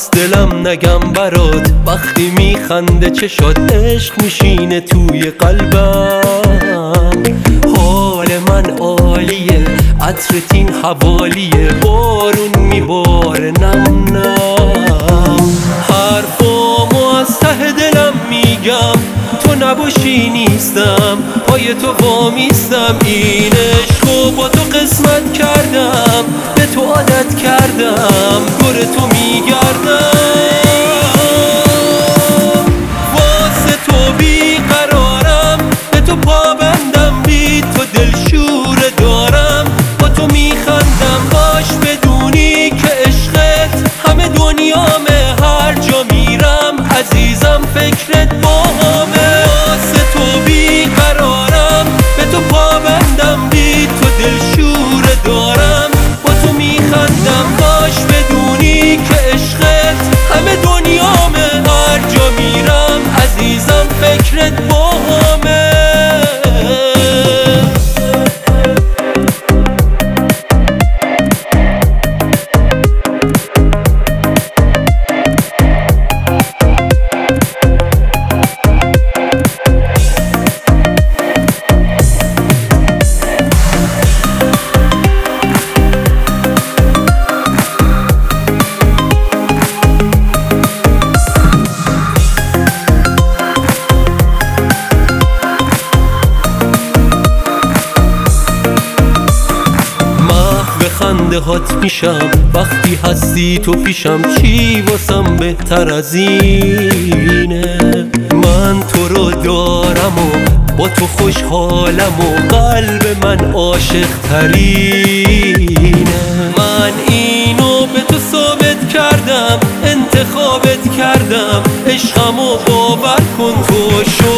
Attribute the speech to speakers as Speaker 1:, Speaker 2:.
Speaker 1: از دلم نگم برات، وقتی میخنده چشات عشق میشینه توی قلبم. حال من عالیه، عطرت این حوالیه، بارون میباره نم نم. حرفامو از ته دلم میگم، تو نباشی نیستم، پای تو وامیستم. این عشقو با تو قسمت کردم، به تو عادت کردم، دور تو میگردم. واسه تو بیقرارم، به تو پابندم، بی تو دلشوره دارم، با تو میخندم. باش بدونی که عشقت همه دنیامه، هر جا میرم عزیزم فکرت باهامه. واسه تو بیقرارم، به تو پابندم، بی تو دلشوره دارم، با تو میخندم. باش بدونی که عشقت همه دنیامه، هر جا میرم عزیزم فکرت باهامه. خنده هات میشم وقتی هستی تو پیشم، چی واسم بهتر از اینه؟ من تو رو دارم و با تو خوشحالم و قلب من عاشق ترینه. من اینو به تو ثابت کردم، انتخابت کردم، عشقمو باور کن تو